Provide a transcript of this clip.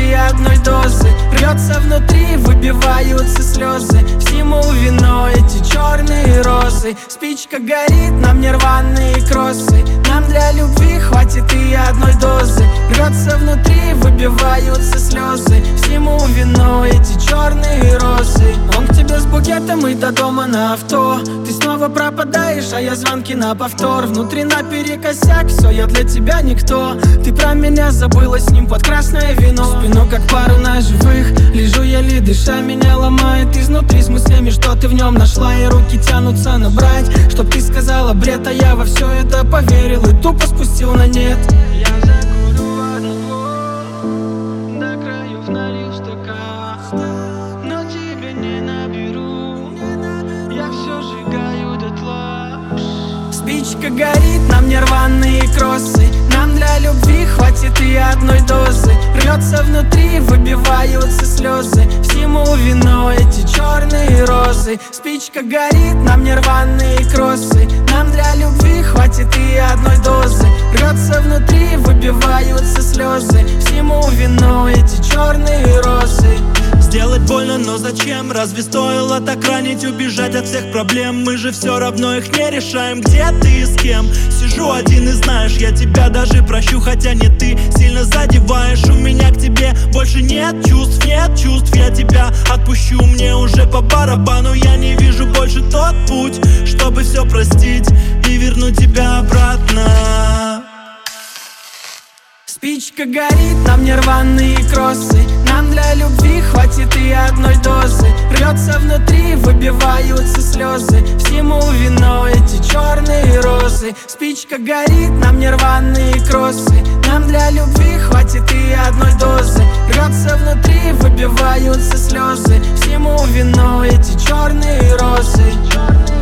и одной дозы. Рвется внутри, выбиваются слезы. Всему вино эти черные розы. Спичка горит, нам не рваные кроссы. Нам для любви хватит и одной дозы. Рвется внутри, выбиваются слезы. Всему вино эти черные розы. Он к тебе с букетом и до дома на авто. Ты снова пропадаешь, а я звонки на повтор. Внутри наперекосяк, все, я для тебя никто. Ты про меня забыла с ним под красное вино. В спину как пару ножевых, лежу еле дыша, меня ломает изнутри с мыслями, что ты в нем нашла. И руки тянутся набрать, чтоб ты сказала бред, а я во все это поверил и тупо спустил на нет. Я закурю одного, до краев налью стакан, но тебя не наберу, я все сжигаю дотла. Спичка горит, нам не рваные кроссы. Нам для любви хватит и одной дозы. Рвется внутри, выбиваются слезы. Всему вино эти черные розы. Спичка горит, нам не рваные кроссы. Нам для любви хватит и одной дозы. Рвется внутри, выбиваются слезы. Всему вино эти черные розы. Сделать больно, но зачем? Разве стоило так ранить, убежать от всех проблем? Мы же все равно их не решаем. Где ты и с кем? Сижу один и знаешь, я тебя даже прощу, хотя не ты сильно задеваешь. У меня к тебе больше нет чувств, я тебя отпущу. Мне уже по барабану, я не вижу больше тот путь, чтобы все простить и вернуть тебя обратно. Спичка горит, нам не рваные кроссы. Нам для любви хватит и одной дозы. Рвется внутри, выбиваются слезы. Всему вино эти черные розы. Спичка горит, нам не рваные кроссы. Нам для любви хватит и одной дозы. Рвется внутри, выбиваются слезы. Всему вино эти черные розы.